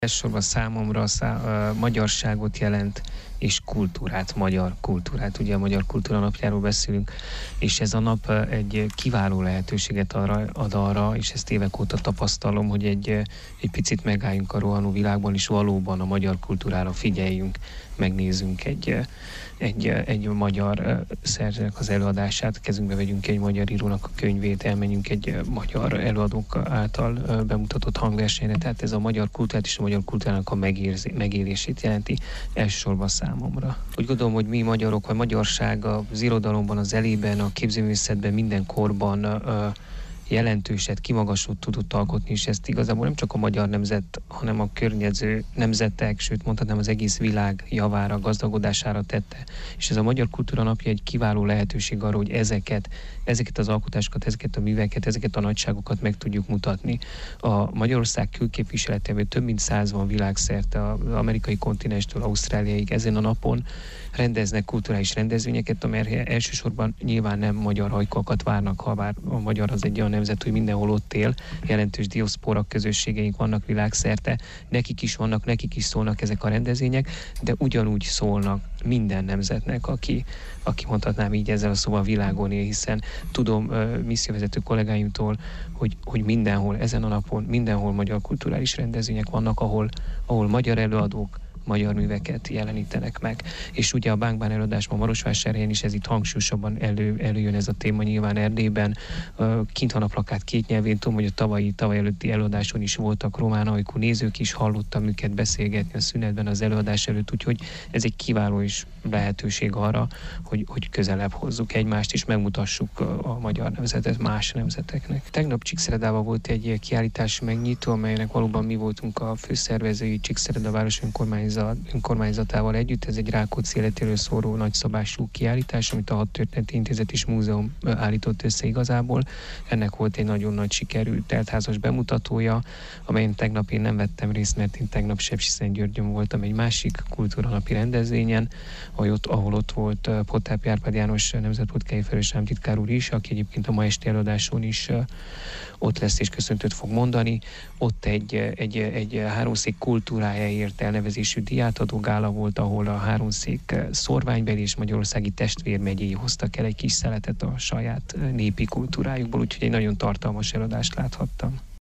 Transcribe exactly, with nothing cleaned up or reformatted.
Elsősorban számomra szá, a magyarságot jelent, és kultúrát, magyar kultúrát. Ugye a Magyar Kultúra Napjáról beszélünk, és ez a nap egy kiváló lehetőséget arra, ad arra, és ezt évek óta tapasztalom, hogy egy, egy picit megálljunk a rohanó világban, és valóban a magyar kultúrára figyeljünk, megnézzünk egy, egy, egy magyar szerzőnek az előadását, kezünkbe vegyünk egy magyar írónak a könyvét, elmenjünk egy magyar előadók által bemutatott hangversenyre, tehát ez a magyar kultúrát és a magyar kultúrának a megérzi, megélését jelenti elsősorban számomra. Úgy gondolom, hogy mi magyarok, vagy magyarság az irodalomban, az elében, a képzőművészetben minden korban jelentőset, kimagasot tudott alkotni, és ezt igazából nem csak a magyar nemzet, hanem a környező nemzetek, sőt mondhatnám az egész világ javára, gazdagodására tette. És ez a Magyar Kultúra Napja egy kiváló lehetőség arra, hogy ezeket, ezeket az alkotásokat, ezeket a műveket, ezeket a nagyságokat meg tudjuk mutatni. A Magyarország külképviseletében több mint száz van világszerte, az amerikai kontinenstől Ausztráliáig ezen a napon rendeznek kulturális rendezvényeket, amelyek elsősorban nyilván nem magyar hajkókat várnak, ha bár a magyar az egy olyan nemzet, hogy mindenhol ott él, jelentős diaszpora közösségeink vannak világszerte, nekik is vannak, nekik is szólnak ezek a rendezvények, de ugyanúgy szólnak minden nemzetnek, aki, aki mondhatnám így ezzel a szóval világon él, hiszen tudom uh, misszióvezető kollégáimtól, hogy, hogy mindenhol, ezen a napon, mindenhol magyar kulturális rendezvények vannak, ahol, ahol magyar előadók, magyar műveket jelenítenek meg. És ugye a Bánkbán előadásban Marosvásárhelyen is ez itt hangsúlyosabban elő, előjön ez a téma, nyilván Erdélyben. Kint van a plakát két nyelvén, tudom, hogy a tavalyi, tavaly előtti előadáson is voltak román ajkú nézők is, hallottam őket beszélgetni a szünetben az előadás előtt, úgyhogy ez egy kiváló is lehetőség arra, hogy, hogy közelebb hozzuk egymást, és megmutassuk a magyar nemzetet más nemzeteknek. Tegnap Csíkszeredában volt egy kiállítási megnyitó, amelynek valóban mi voltunk a főszervezői, Csíkszereda város önkormányzat önkormányzatával együtt. Ez egy Rákóczi életéről szóló nagyszabású kiállítás, amit a Hadtörténeti Intézet és Múzeum állított össze igazából. Ennek volt egy nagyon nagy sikerű teltházas bemutatója, amelyen tegnap én nem vettem részt, mert én tegnap Sepsiszentgyörgyön voltam egy másik kultúranapi rendezvényen, ahol ott, ahol ott volt Pottápi Árpád János nemzetpolitikai felelős államtitkár úr is, aki egyébként a ma esti előadáson is ott lesz és köszöntőt fog mondani. Ott egy, egy, egy háromszék kultúrájáért elnevezésű diátadó gála volt, ahol a háromszék szorványbeli és magyarországi testvérmegyéi hoztak el egy kis szeletet a saját népi kultúrájukból, úgyhogy egy nagyon tartalmas előadást láthattam.